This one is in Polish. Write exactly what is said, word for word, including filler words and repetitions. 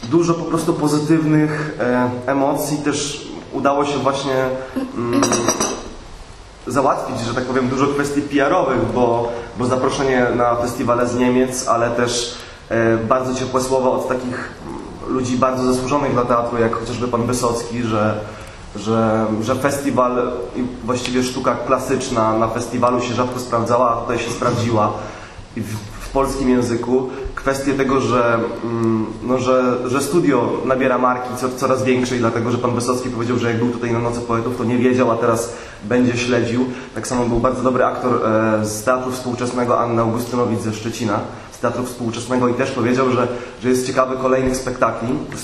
dużo po prostu pozytywnych e, emocji. Też udało się właśnie mm, załatwić, że tak powiem, dużo kwestii P R owych, bo, bo zaproszenie na festiwale z Niemiec, ale też e, bardzo ciepłe słowa od takich ludzi bardzo zasłużonych dla teatru, jak chociażby pan Wysocki, że, że, że festiwal i właściwie sztuka klasyczna na festiwalu się rzadko sprawdzała, a tutaj się sprawdziła i w, w polskim języku. Kwestie tego, że, no, że, że studio nabiera marki co, coraz większej, dlatego że pan Wysocki powiedział, że jak był tutaj na Nocy Poetów, to nie wiedział, a teraz będzie śledził. Tak samo był bardzo dobry aktor e, z Teatru Współczesnego, Anna Augustynowicz ze Szczecina, z Teatru Współczesnego, i też powiedział, że, że jest ciekawy kolejnych spektakli.